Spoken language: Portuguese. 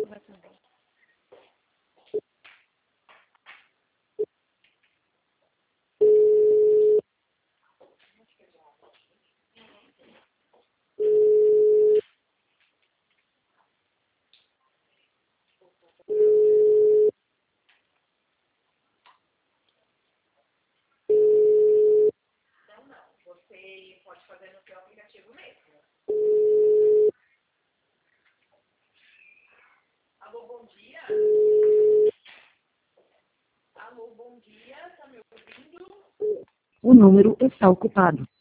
vai também. Você pode fazer no seu aplicativo mesmo. Alô, bom dia. Alô, bom dia. Tá me ouvindo? O número está ocupado.